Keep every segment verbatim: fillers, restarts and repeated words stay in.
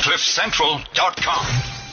cliff central dot com.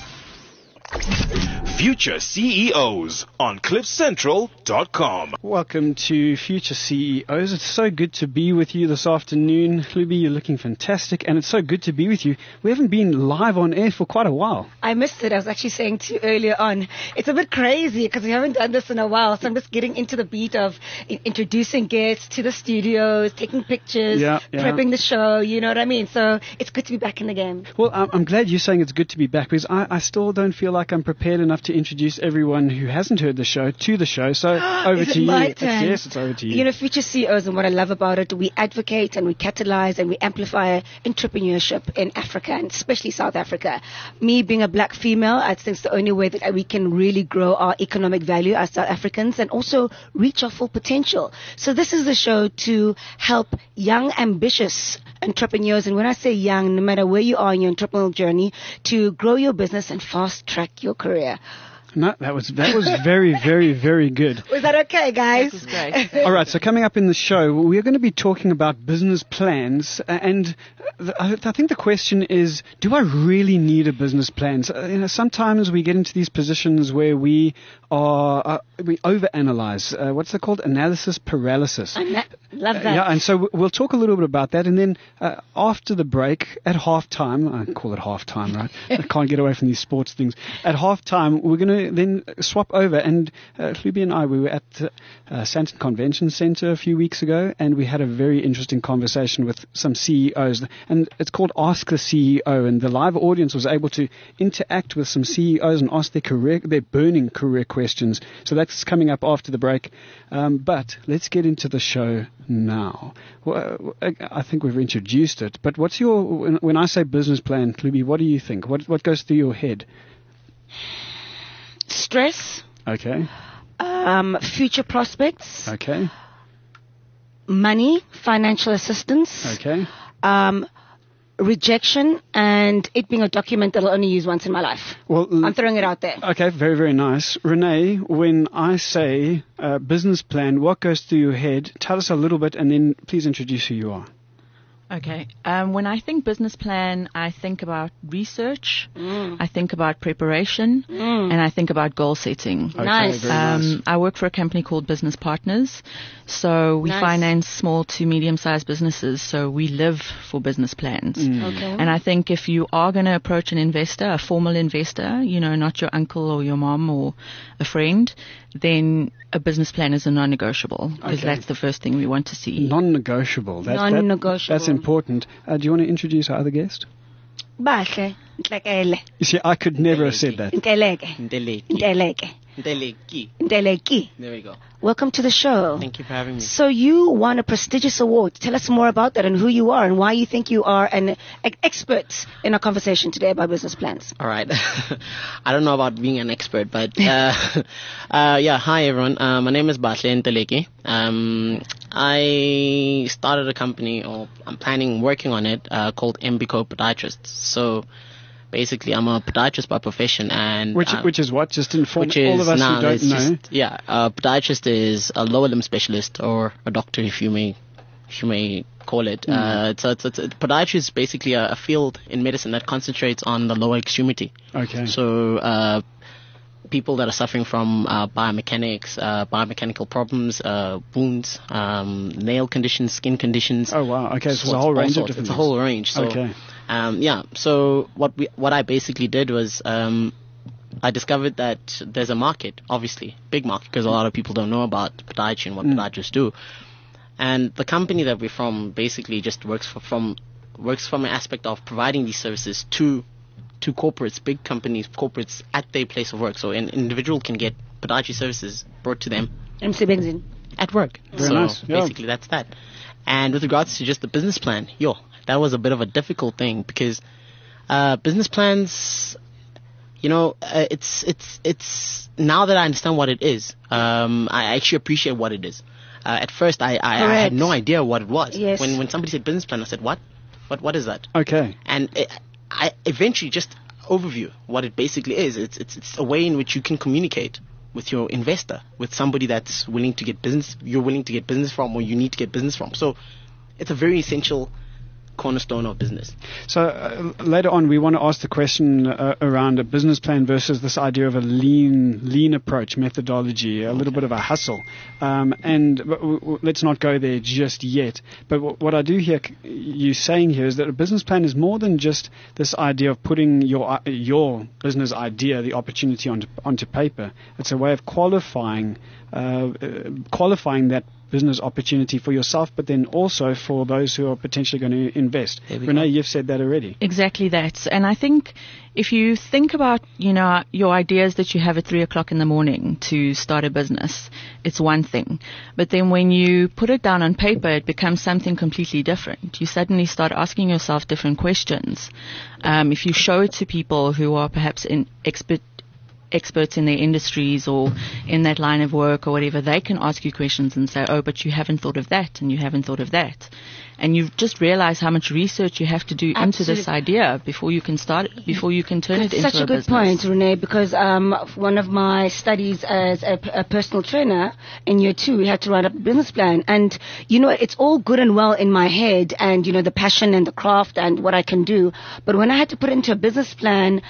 Future C E Os on cliff central dot com. Welcome to Future C E Os. It's so good to be with you this afternoon. Hlubi, you're looking fantastic, and it's so good to be with you. We haven't been live on air for quite a while. I missed it. I was actually saying to you earlier on, it's a bit crazy because we haven't done this in a while, so I'm just getting into the beat of i- introducing guests to the studios, taking pictures, Yeah, yeah. prepping the show, you know what I mean? So it's good to be back in the game. Well, I'm, I'm glad you're saying it's good to be back, because I, I still don't feel like I'm prepared enough to introduce everyone who hasn't heard the show to the show. So over Is to it you. my It's- turn? yes, it's over to you. You know, Future C E Os, and what I love about it, we advocate and we catalyze and we amplify entrepreneurship in Africa, and especially South Africa. Me being a black female, I think it's the only way that we can really grow our economic value as South Africans and also reach our full potential. So this is the show to help young, ambitious entrepreneurs, and when I say young, no matter where you are in your entrepreneurial journey, to grow your business and fast track your career. No, that was that was very, very, very good. Was that okay, guys? This is great. All right, so coming up in the show, we're going to be talking about business plans, uh, and th- I I think the question is, do I really need a business plan? So, uh, you know, sometimes we get into these positions where we are uh, we overanalyze. Uh, what's it called? Analysis paralysis. Na- Love Uh, that. yeah, and so w- we'll talk a little bit about that, and then uh, after the break, at halftime, I call it halftime, right? I can't get away from these sports things. At halftime, we're going to then swap over, and uh, Hlubi and I, we were at uh, uh, Sandton Convention Center a few weeks ago, and we had a very interesting conversation with some C E Os, and it's called Ask the C E O, and the live audience was able to interact with some C E Os and ask their career, their burning career questions. So that's coming up after the break. Um, but let's get into the show now. Well, I I think we've introduced it, but what's your, when, when I say business plan, Hlubi, what do you think? What what goes through your head? Stress, Okay, um, future prospects, okay, money, financial assistance, okay. um, rejection, and it being a document that I'll only use once in my life. Well, l- I'm throwing it out there. okay, very, very nice. Renee, when I say uh, business plan, what goes through your head? Tell us a little bit, and then please introduce who you are. Okay. Um, when I think business plan, I think about research, I think about preparation, and I think about goal setting. Okay, Nice. very nice. Um, I work for a company called Business Partners. So we Nice. finance small to medium-sized businesses. So we live for business plans. Okay. And I think if you are going to approach an investor, a formal investor, you know, not your uncle or your mom or a friend, then a business plan is a non-negotiable, because Okay. that's the first thing we want to see. Non-negotiable. That, that- Non-negotiable. that's important. Uh, do you want to introduce our other guest? Bahle, Ntlekele, You see, I could never have said that. Nteleke, Nteleki. Nteleke, Nteleki. Nteleki. There we go. Welcome to the show. Thank you for having me. So you won a prestigious award. Tell us more about that and who you are and why you think you are an e- expert in our conversation today about business plans. All right. I don't know about being an expert, but uh, uh, yeah. Hi everyone. Uh, my name is Bahle Nteleki. Um, I started a company, or I'm planning working on it, uh, called Embico Podiatrists. So basically, I'm a podiatrist by profession, and Which uh, which is what? Just inform which all is of us now who don't it's know. just, yeah, a podiatrist is a lower limb specialist, or a doctor, if you may, if you may call it. Mm. Uh, it's, a, it's, a, podiatry is basically a, a field in medicine that concentrates on the lower extremity. Okay. So uh, people that are suffering from uh, biomechanics, uh, biomechanical problems, uh, wounds, um, nail conditions, skin conditions. Oh wow. Okay, so it's a all whole range of sorts. different It's a things. whole range. So, Okay. um, yeah. So what we, what I basically did was, um, I discovered that there's a market, obviously, big market, because a lot of people don't know about podiatry and what Mm. podiatrists do. And the company that we're from basically just works for, from works from an aspect of providing these services to to corporates, big companies, corporates at their place of work. So an individual can get podiatry services brought to them Msebenzini. at work. Very so nice, yeah. basically that's that. And with regards to just the business plan, yo, that was a bit of a difficult thing, because uh, business plans, you know, uh, it's it's it's now that I understand what it is, um, I actually appreciate what it is. Uh, at first, I, I, I had Correct. no idea what it was. Yes. When when somebody said business plan, I said, what? What what is that? Okay. And it, I eventually just overview what it basically is. It's it's it's a way in which you can communicate with your investor, with somebody that's willing to get business, you're willing to get business from, or you need to get business from. So it's a very essential cornerstone of business. So uh, later on, we want to ask the question uh, around a business plan versus this idea of a lean, lean approach, methodology, a little bit of a hustle. Um, and w- w- let's not go there just yet. But w- what I do hear c- you saying here is that a business plan is more than just this idea of putting your uh, your business idea, the opportunity onto onto paper. It's a way of qualifying uh, uh, qualifying that business opportunity for yourself, but then also for those who are potentially going to invest. Renee, go. You've said that already. Exactly that. And I think if you think about, you know, your ideas that you have at three o'clock in the morning to start a business, it's one thing. But then when you put it down on paper, it becomes something completely different. You suddenly start asking yourself different questions. Um, if you show it to people who are perhaps in expert experts in their industries or in that line of work or whatever, they can ask you questions and say, oh, but you haven't thought of that and you haven't thought of that. And you just realize how much research you have to do Absolutely. into this idea before you can start it, before you can turn That's it into a such a good business. point, Renee, because um, one of my studies as a, a personal trainer in year two, we had to write up a business plan. And, you know, it's all good and well in my head and, you know, the passion and the craft and what I can do. But when I had to put it into a business plan,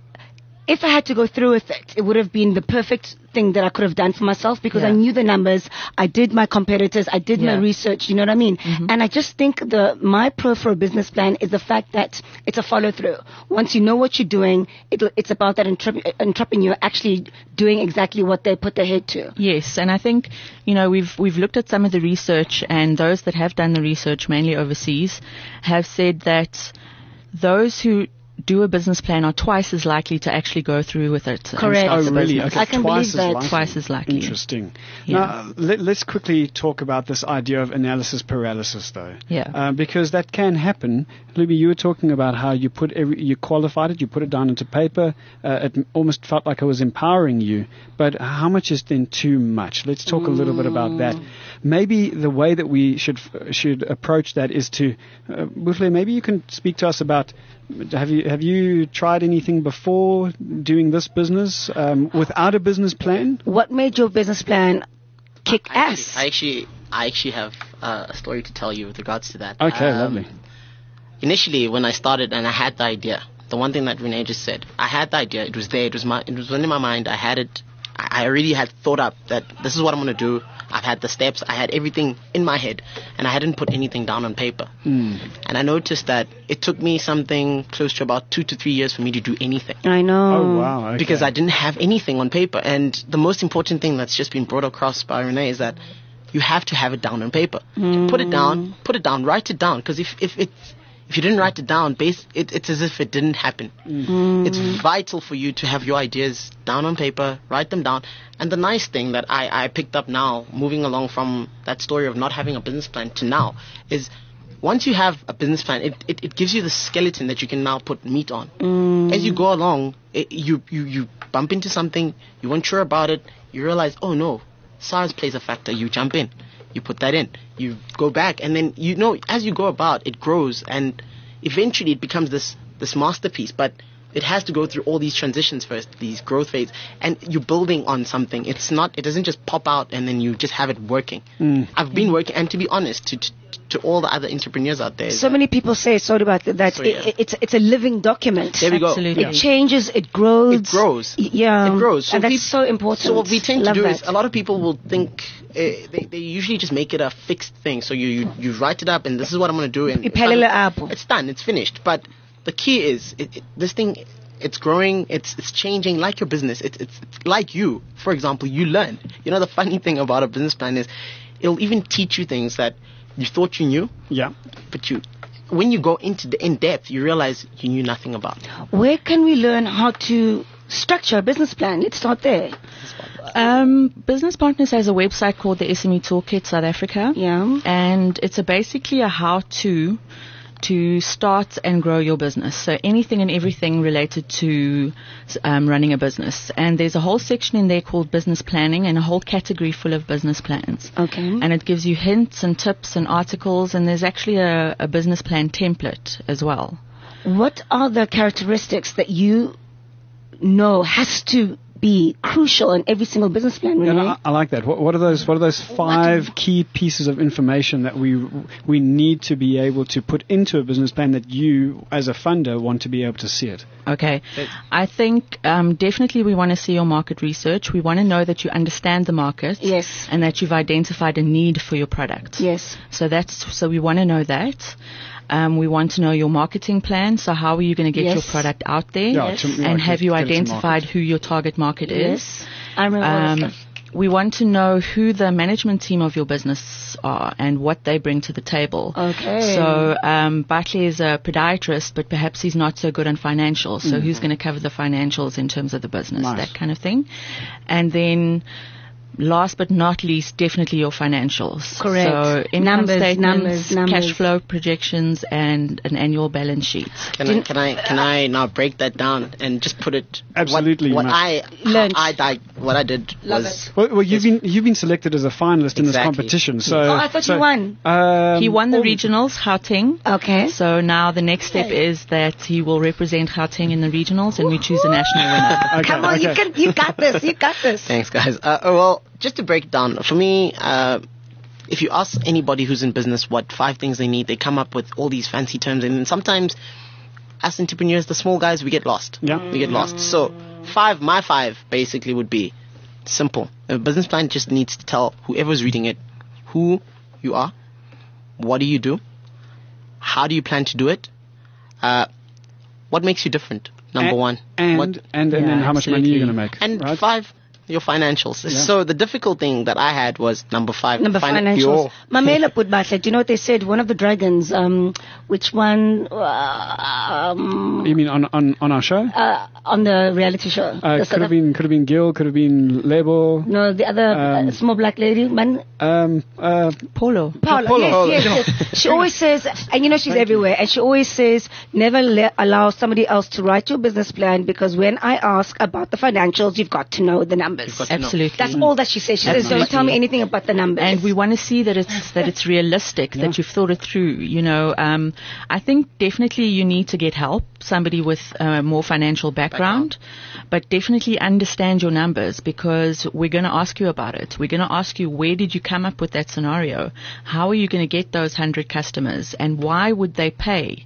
if I had to go through with it, it would have been the perfect thing that I could have done for myself because yeah. I knew the numbers. I did my competitors. I did yeah. my research. You know what I mean? Mm-hmm. And I just think the my pro for a business plan is the fact that it's a follow through. Once you know what you're doing, it, it's about that entrep- entrepreneur actually doing exactly what they put their head to. Yes, and I think, you know, we've we've looked at some of the research, and those that have done the research, mainly overseas, have said that those who do a business plan are twice as likely to actually go through with it. Correct. Oh, really? Okay. I can twice believe that. Likely. Twice as likely. Interesting. Yeah. Now, let, let's quickly talk about this idea of analysis paralysis, though. Yeah. Uh, because that can happen. Luby, you were talking about how you put every, you qualified it, you put it down into paper. Uh, it almost felt like it was empowering you. But how much is then too much? Let's talk mm. a little bit about that. Maybe the way that we should should approach that is to, uh, Buhle, maybe you can speak to us about. Have you have you tried anything before doing this business um, without a business plan? What made your business plan kick I ass? Actually, I actually, I actually have uh, a story to tell you with regards to that. Okay, um, lovely. Initially, when I started and I had the idea, the one thing that Renee just said, I had the idea. It was there. It was my. It was in my mind. I had it. I already had thought up that this is what I'm going to do. I've had the steps. I had everything in my head, and I hadn't put anything down on paper. Mm. And I noticed that it took me something close to about two to three years for me to do anything. I know. Oh, wow. Okay. Because I didn't have anything on paper. And the most important thing that's just been brought across by Renee is that you have to have it down on paper. Mm. Put it down. Put it down. Write it down. Because if, if it... If you didn't write it down, base, it, it's as if it didn't happen. Mm. It's vital for you to have your ideas down on paper, write them down. And the nice thing that I, I picked up now, moving along from that story of not having a business plan to now, is once you have a business plan, it, it, it gives you the skeleton that you can now put meat on. Mm. As you go along, it, you, you, you bump into something, you weren't sure about it, you realize, oh no, SARS plays a factor, you jump in. You put that in, you go back, and then, you know, as you go about, it grows, and eventually it becomes this, this masterpiece, but it has to go through all these transitions first, these growth phases, and you're building on something. It's not, it doesn't just pop out and then you just have it working. Mm. I've been working, and to be honest, to, to, to all the other entrepreneurs out there. So many people say, sorry about that, that So, it, yeah. it's, it's a living document. There we go. Absolutely. It changes, it grows. It grows. Y- Yeah. It grows. So and that's peop- so important. So what we tend Love to do that. is, a lot of people will think, uh, they, they usually just make it a fixed thing. So you, you, you write it up, and this is what I'm going to do. And You it's done. pelele up. It's done. It's finished. But the key is, it, it, this thing, it's growing, it's it's changing like your business. It's, it's it's like you. For example, you learn. You know, the funny thing about a business plan is, it'll even teach you things that you thought you knew, Yeah. but you, when you go into the in depth, you realize you knew nothing about. Where can we learn how to structure a business plan? Let's start there. Um, Business Partners has a website called the S M E Toolkit South Africa. Yeah. And it's a basically a how-to to start and grow your business. So anything and everything related to um, running a business. And there's a whole section in there called business planning and a whole category full of business plans. Okay. And it gives you hints and tips and articles, and there's actually a, a business plan template as well. What are the characteristics that you know has to be crucial in every single business plan, Yeah, Renee. no, I, I like that. What, what are those? What are those five key pieces of information that we we need to be able to put into a business plan that you, as a funder, want to be able to see it? Okay. I think um, definitely we want to see your market research. We want to know that you understand the market. Yes. And that you've identified a need for your product. Yes. So that's so we want to know that. Um, we want to know your marketing plan. So how are you going to get Yes. your product out there? Yeah, to- yeah, and get- have you get it to identified market. who your target market Yes. is? I remember all Um, that stuff. we want to know who the management team of your business are and what they bring to the table. Okay. So um, Bartley is a podiatrist, but perhaps he's not so good on financials. So who's going to cover the financials in terms of the business, Nice. that kind of thing. And then last but not least, definitely your financials. Correct. So income Numbers, statements, numbers, numbers. cash flow projections, and an annual balance sheet. Can I, can I can I now break that down and just put it Absolutely, what, what you I Learned. I, I what I did Love was it. Well, well you've been you've been selected as a finalist in this Exactly. competition. So, Oh, I thought so, you won. Um, He won the oh, regionals, Gauteng. Okay. So now the next step is that he will represent Gauteng in the regionals, and we choose a national winner. Okay, Come on, you okay. can, you got this, you got this. Thanks, guys. Uh, oh, well, just to break it down, for me, uh, if you ask anybody who's in business what five things they need, they come up with all these fancy terms, and sometimes, as entrepreneurs, the small guys, we get lost. Yeah. We get lost. So, five, my five, basically would be simple. A business plan just needs to tell whoever's reading it who you are, what do you do, how do you plan to do it, uh, what makes you different, number and, one. and what, and, and Yeah, then how much money you're going to absolutely. make. and right? five, your financials. Yeah. So the difficult thing that I had was number five. Number fin- financials. your- Mamela put back that, you know what they said? One of the dragons, um, which one, uh, um, You mean on on, on our show? uh, on the reality show? Uh, The could South have been could have been Gil, could have been Lebo, No, the other Um, uh, small black lady, man, um, uh, Polo. Paula. Paula. Yes, yes, yes. She always says, and you know she's everywhere, and she always says, never le- allow somebody else to write your business plan, because when I ask about the financials, you've got to know the numbers. got to know. Absolutely. That's all that she says. She says, don't tell me anything about the numbers. And we want to see that it's that it's realistic, that you've thought it through. You know, um, I think definitely you need to get help, somebody with a more financial background, but definitely understand your numbers, because we're going to ask you about it. We're going to ask you, where did you come up with that scenario? How are you going to get those hundred customers, and why would they pay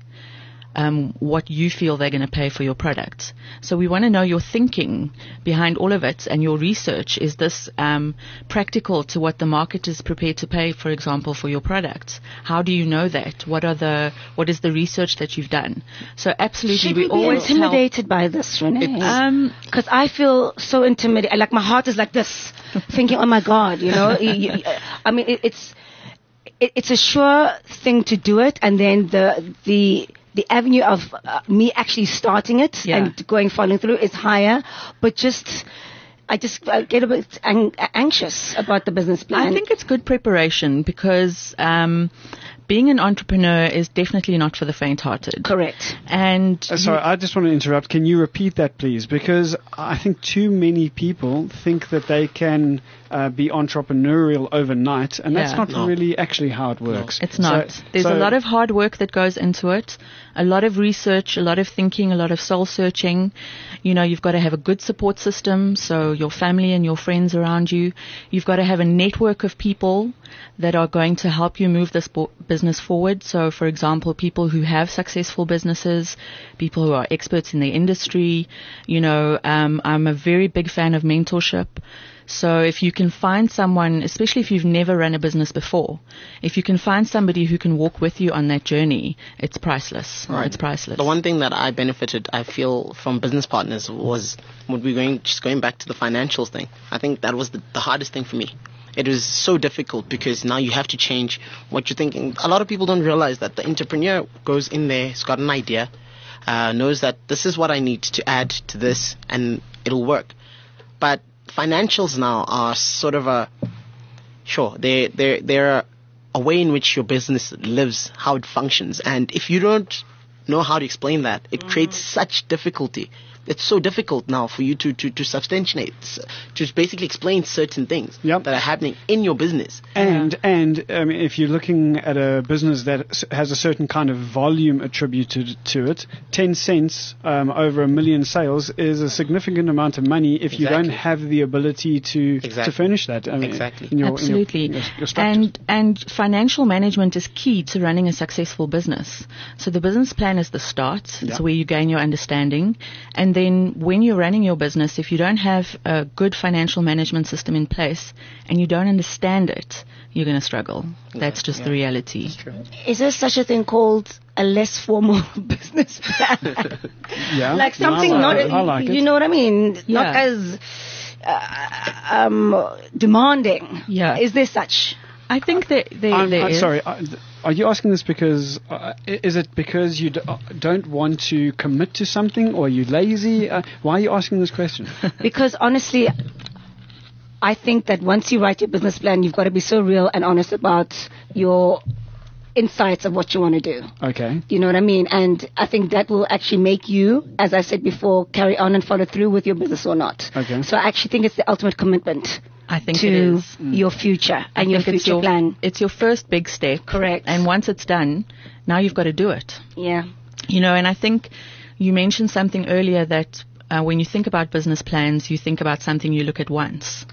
um, what you feel they're going to pay for your product? So we want to know your thinking behind all of it and your research. Is this um, practical to what the market is prepared to pay, for example, for your product? How do you know that? What are the what is the research that you've done? So absolutely, should we we be always help. intimidated by this, Renee? Um, Because I feel so intimidated. Like my heart is like this, thinking, "Oh my God," you know. You- you- I mean, it, it's it, it's a sure thing to do it, and then the the the avenue of uh, me actually starting it Yeah. and going following through is higher. But just I just uh, get a bit ang- anxious about the business plan. I think it's good preparation, because um, being an entrepreneur is definitely not for the faint-hearted. correct. And Uh, sorry, I just want to interrupt. Can you repeat that, please? Because I think too many people think that they can uh, be entrepreneurial overnight, and that's Yeah. not No. really actually how it works. It's not. So- There's so- a lot of hard work that goes into it, a lot of research, a lot of thinking, a lot of soul searching. You know, you've got to have a good support system, so your family and your friends around you. You've got to have a network of people that are going to help you move this bo- business forward. So, for example, people who have successful businesses, people who are experts in their industry. You know, um, I'm a very big fan of mentorship. So if you can find someone, especially if you've never run a business before, if you can find somebody who can walk with you on that journey, it's priceless. Right. It's priceless. The one thing that I benefited, I feel, from business partners was when we going just going back to the financials thing. I think that was the, the hardest thing for me. It was so difficult because now you have to change what you're thinking. A lot of people don't realize that the entrepreneur goes in there, has got an idea, uh, knows that this is what I need to add to this, and it'll work. But financials now are sort of a sure they they they're a way in which your business lives, how it functions, and if you don't know how to explain that, it creates such difficulty. It's so difficult now for you to, to, to substantiate, to basically explain certain things Yep. that are happening in your business. And and um, if you're looking at a business that s- has a certain kind of volume attributed to it, ten cents um, over a million sales is a significant amount of money if you don't Exactly. have the ability to Exactly. to furnish that. I mean, Exactly. in your, Absolutely. In your, your, your structures. and and financial management is key to running a successful business. So the business plan is the start. Yeah. It's where you gain your understanding. And then when you're running your business, if you don't have a good financial management system in place and you don't understand it, you're going to struggle. That's just yeah. the reality. Is there such a thing called a less formal business plan? yeah. Like No, I something like not, it. I like you it. know what I mean? Not Yeah. as uh, um, demanding. Yeah. Is there such? I think that there, I'm, there I'm is. sorry. I- th- Are you asking this because uh, i- is it because you d- uh, don't want to commit to something, or are you lazy? Uh, why are you asking this question? Because honestly, I think that once you write your business plan, you've got to be so real and honest about your insights of what you want to do. Okay. You know what I mean? And I think that will actually make you, as I said before, carry on and follow through with your business or not. Okay. So I actually think it's the ultimate commitment I think to it is. Mm. your future and your think it's future your, plan. It's your first big step. Correct. And once it's done, now you've got to do it. Yeah. You know, and I think you mentioned something earlier that uh, when you think about business plans, you think about something you look at once.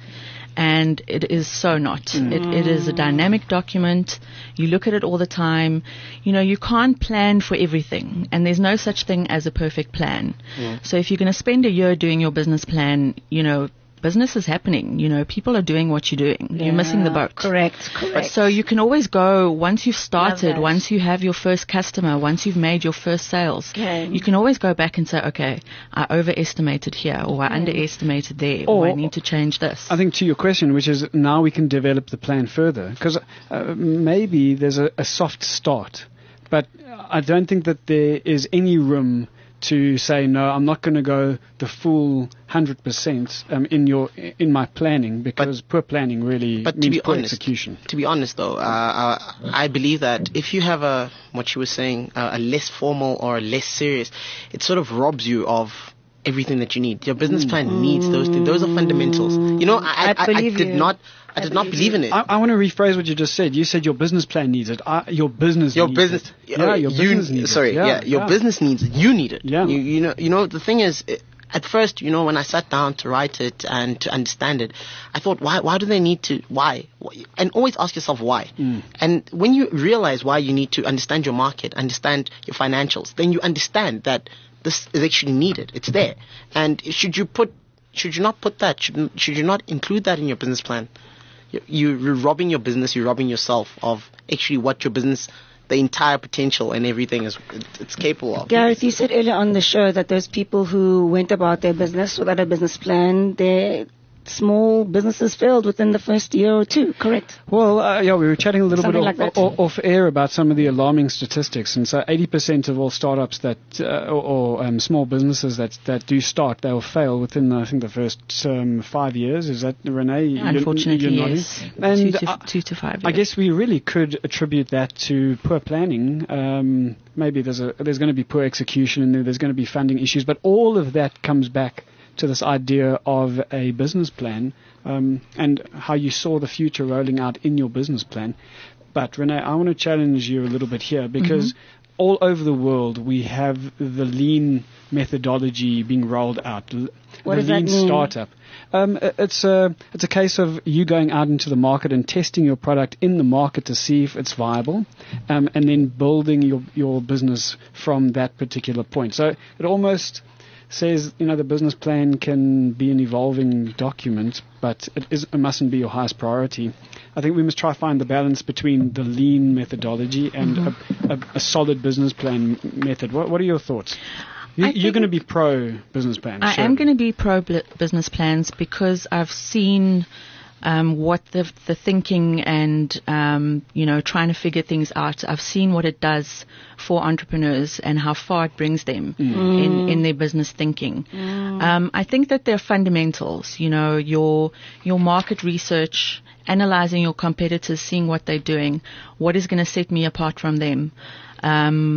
And it is so not. It, it is a dynamic document. You look at it all the time. You know, you can't plan for everything. And there's no such thing as a perfect plan. So if you're going to spend a year doing your business plan, you know, business is happening. You know, people are doing what you're doing. You're missing the boat. Correct, correct. So you can always go, once you've started, that. once you have your first customer, once you've made your first sales, Okay. you can always go back and say, okay, I overestimated here or I underestimated there or, Or- I need to change this. I think to your question, which is now we can develop the plan further, because uh, maybe there's a, a soft start, but I don't think that there is any room to say no. I'm not going to go the full hundred percent um, in your in my planning, because poor planning really But to means be poor honest, execution. to be honest though, uh, uh, I believe that if you have a, what you were saying, uh, a less formal or a less serious, it sort of robs you of everything that you need. Your business plan needs those things. Those are fundamentals. You know, I, I I, I believe did you. not, I I did not believe believe in it. I, I want to rephrase what you just said. You said your business plan needs it. I, your business Your needs business, it. Yeah, your you, business needs sorry, it. yeah, your business needs it. You need it. Yeah. You, you know, you know, the thing is, eh, at first, you know, when I sat down to write it and to understand it, I thought, why, why do they need to, why? And always ask yourself why. Mm. And when you realize why you need to understand your market, understand your financials, then you understand that this is actually needed. It's there. And should you put, should you not put that, should, should you not include that in your business plan? You- You're robbing your business, you're robbing yourself of actually what your business, the entire potential and everything is, it's capable of. Gareth, you said earlier on the show that those people who went about their business without a business plan, their small businesses failed within the first year or two, correct? Well, uh, yeah, we were chatting a little Something bit like off, that. o- off air about some of the alarming statistics, and so eighty percent of all startups that uh, or, or um, small businesses that that do start, they'll fail within I think the first um, five years. Is that Renee? You're- Unfortunately, you're nodding? yes. And two, to, I- two to five I years. guess we really could attribute that to poor planning. Um, maybe there's a there's going to be poor execution, and there's going to be funding issues, but all of that comes back to this idea of a business plan um, and how you saw the future rolling out in your business plan. But Renee, I want to challenge you a little bit here, because all over the world we have the lean methodology being rolled out. L- What the does that lean mean? startup. Um, i- it's a it's a case of you going out into the market and testing your product in the market to see if it's viable, um, and then building your your business from that particular point. So it almost says, you know, the business plan can be an evolving document, but it, is, it mustn't be your highest priority. I think we must try to find the balance between the lean methodology and a, a, a solid business plan method. What, what are your thoughts? You, I you're think- going to be pro business plan. I sure. am going to be pro bl- business plans because I've seen um, what the the thinking and um, you know trying to figure things out. I've seen what it does for entrepreneurs and how far it brings them in in their business thinking. Um, I think that there are fundamentals. You know, your your market research, analyzing your competitors, seeing what they're doing, what is going to set me apart from them. Um,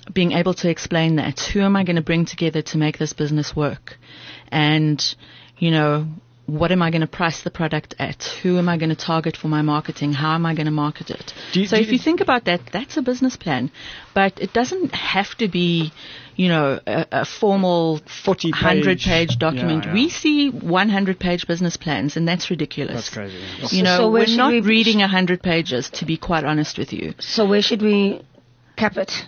being able to explain that. Who am I going to bring together to make this business work? And, you know, what am I going to price the product at? Who am I going to target for my marketing? How am I going to market it? Do you- so do if you- you think about that, that's a business plan. But it doesn't have to be, you know, a, a formal forty page hundred-page document. Yeah, yeah. We see hundred-page business plans, and that's ridiculous. That's crazy. Yeah. You know, So where we're should not we- reading one hundred pages, to be quite honest with you. So where should we cap it?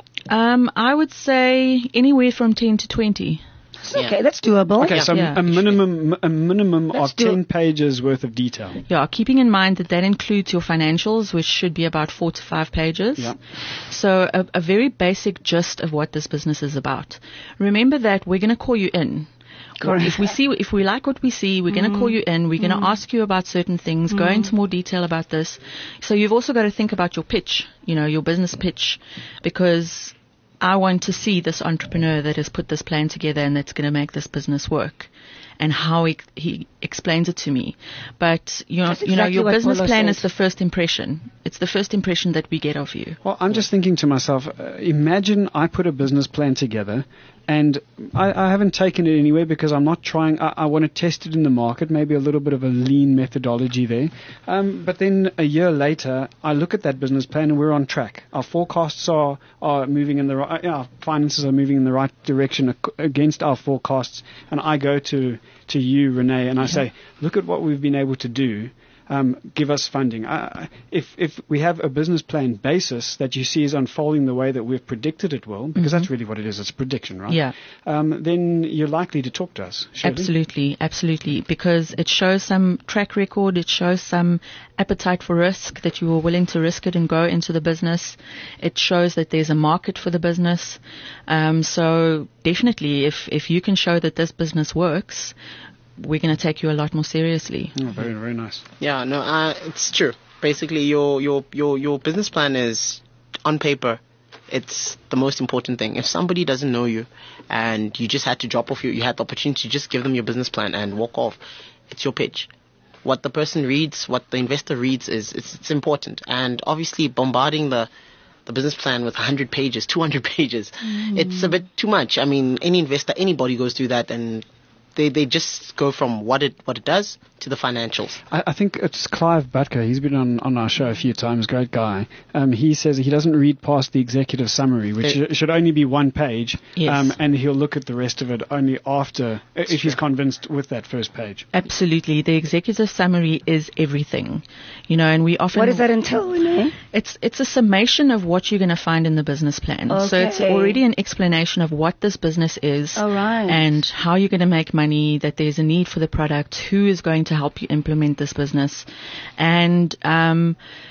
Um, I would say anywhere from ten to twenty. Yeah. Okay, that's doable. Okay, so Yeah. a minimum a minimum Let's of do- ten pages worth of detail. Yeah, keeping in mind that that includes your financials, which should be about four to five pages. Yeah. So a, a very basic gist of what this business is about. Remember that we're going to call you in. Correct. If we see, if we like what we see, we're going to call you in. We're going to ask you about certain things, go into more detail about this. So you've also got to think about your pitch, you know, your business pitch, because I want to see this entrepreneur that has put this plan together and that's going to make this business work, and how he, he explains it to me. But you know, That's you know, exactly your what business Polo plan said. is the first impression. It's the first impression that we get of you. Well, I'm just thinking to myself, uh, imagine I put a business plan together, and I, I haven't taken it anywhere because I'm not trying. I, I want to test it in the market, maybe a little bit of a lean methodology there. Um, but then a year later, I look at that business plan and we're on track. Our forecasts are, are moving in the right. Our finances are moving in the right direction ac- against our forecasts, and I go to to you, Renee, and I say, look at what we've been able to do. Um, give us funding. Uh, if if we have a business plan basis that you see is unfolding the way that we've predicted it will, because that's really what it is, it's a prediction, right? Yeah. Um, then you're likely to talk to us. Surely? Absolutely, absolutely, because it shows some track record, it shows some appetite for risk, that you were willing to risk it and go into the business. It shows that there's a market for the business. Um, so definitely, if if you can show that this business works, we're going to take you a lot more seriously. Oh, very very nice. Yeah, no, uh, it's true. Basically, your your your your business plan is on paper. It's the most important thing. If somebody doesn't know you, and you just had to drop off you, you had the opportunity to just give them your business plan and walk off. It's your pitch. What the person reads, what the investor reads, is it's, it's important. And obviously, bombarding the the business plan with one hundred pages, two hundred pages, it's a bit too much. I mean, any investor, anybody goes through that, and They they just go from what it what it does to the financials. I, I think it's Clive Butker. He's been on, on our show a few times. Great guy. Um, he says he doesn't read past the executive summary, which Uh, sh- should only be one page. Yes. Um, and he'll look at the rest of it only after, if he's convinced with that first page. Absolutely. The executive summary is everything, you know, and we often... What does that entail, Renee? It's it's a summation of what you're going to find in the business plan. So it's Okay. already an explanation of what this business is, All right. and how you're going to make money, that there's a need for the product, who is going to help you implement this business. And um,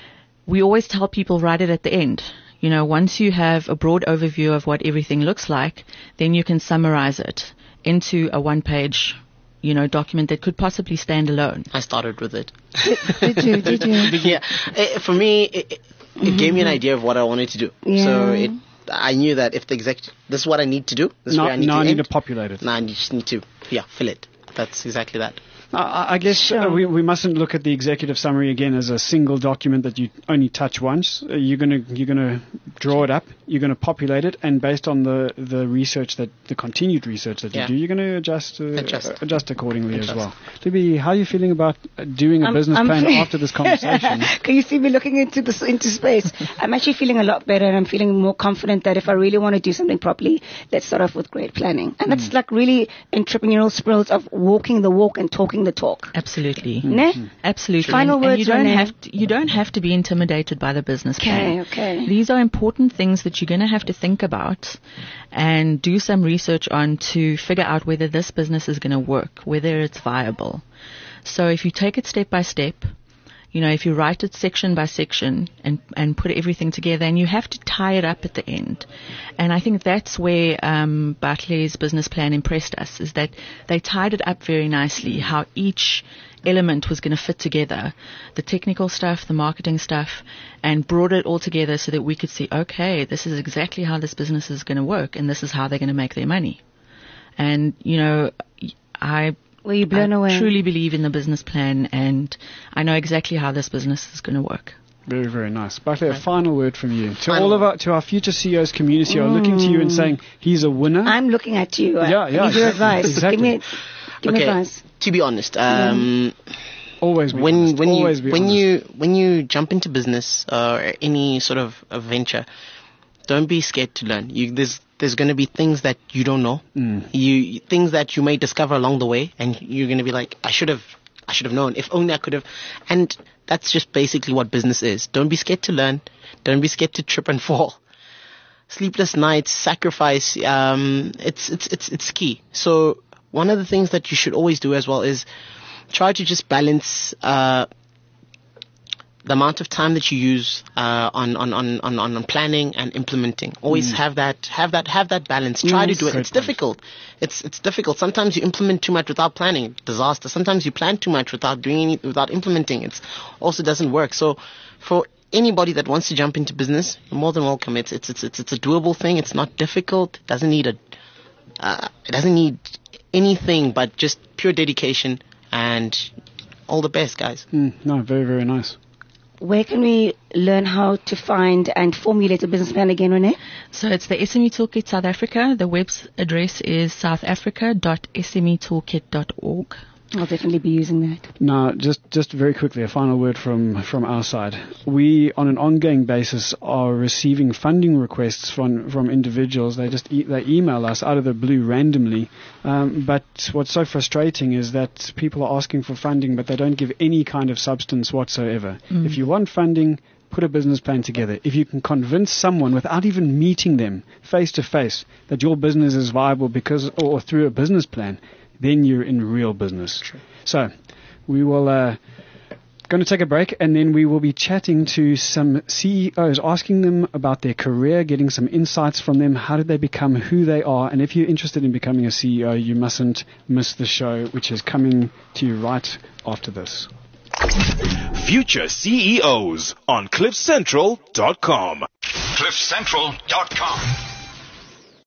we always tell people write it at the end. You know, once you have a broad overview of what everything looks like, then you can summarize it into a one-page, you know, document that could possibly stand alone. I started with it. Did you? Did you? yeah, eh, for me, it, it, it gave me an idea of what I wanted to do. So Yeah. it, I knew that if the exec, this is what I need to do. This is Now, where I need now to I need end. to populate it. Now I just need to, yeah, fill it. That's exactly that. I I guess uh, Sure. we, we mustn't look at the executive summary again as a single document that you only touch once. Uh, you're gonna you're gonna draw it up. You're gonna populate it, and based on the, the research that the continued research that you Yeah. do, you're gonna adjust uh, Adjust. uh, adjust accordingly as Adjust. well. Libby, how are you feeling about uh, doing a I'm- business I'm plan fe- after this conversation? Can you see me looking into this into space? I'm actually feeling a lot better, and I'm feeling more confident that if I really want to do something properly, let's start off with great planning. And that's like really entrepreneurial spills of walking the walk and talking the talk. Absolutely. Ne? Absolutely. Final and, and words, you don't Renee. have to, you don't have to be intimidated by the business plan. Okay, okay. These are important things that you're going to have to think about and do some research on to figure out whether this business is going to work, whether it's viable. So if you take it step by step, you know, if you write it section by section and, and put everything together, and you have to tie it up at the end. And I think that's where um, Bartley's business plan impressed us, is that they tied it up very nicely, how each element was going to fit together, the technical stuff, the marketing stuff, and brought it all together so that we could see, okay, this is exactly how this business is going to work, and this is how they're going to make their money. And, you know, I... Were you blown I away? truly believe in the business plan, and I know exactly how this business is going to work. Very, very nice. Barclay, a final word from you. To all of our, to our future C E Os community are looking to you and saying, he's a winner. I'm looking at you. Yeah, yeah, I need your exactly, advice. exactly. Give me, give me Okay, advice. to be honest, um, Always be when honest. when Always you be when honest. you when you jump into business or any sort of a venture, don't be scared to learn. You, there's there's going to be things that you don't know. Mm. You things that you may discover along the way, and you're going to be like, I should have I should have known. If only I could have. And that's just basically what business is. Don't be scared to learn. Don't be scared to trip and fall. Sleepless nights, sacrifice. Um, it's it's it's it's key. So one of the things that you should always do as well is try to just balance uh, the amount of time that you use uh, on, on, on, on, on planning and implementing. Always have that have that have that balance. Try to do it. Great It's point. difficult. It's it's difficult. Sometimes you implement too much without planning. Disaster. Sometimes you plan too much without doing any, without implementing. It also doesn't work. So for anybody that wants to jump into business, you're more than welcome. It's it's it's it's, it's a doable thing. It's not difficult. It doesn't need a uh, it doesn't need anything but just pure dedication and all the best, guys. Mm, no, very, very nice. Where can we learn how to find and formulate a business plan again, Renee? So it's the S M E Toolkit South Africa. The web address is south africa dot s m e toolkit dot org. I'll definitely be using that. Now, just, just very quickly, a final word from, from our side. We, on an ongoing basis, are receiving funding requests from, from individuals. They just e- they email us out of the blue randomly. Um, but what's so frustrating is that people are asking for funding, but they don't give any kind of substance whatsoever. Mm. If you want funding, put a business plan together. If you can convince someone without even meeting them face to face that your business is viable because or through a business plan, then you're in real business. True. So we will uh, going to take a break, and then we will be chatting to some C E Os, asking them about their career, getting some insights from them. How did they become who they are? And if you're interested in becoming a C E O, you mustn't miss the show, which is coming to you right after this. Future C E Os on cliff central dot com. cliff central dot com.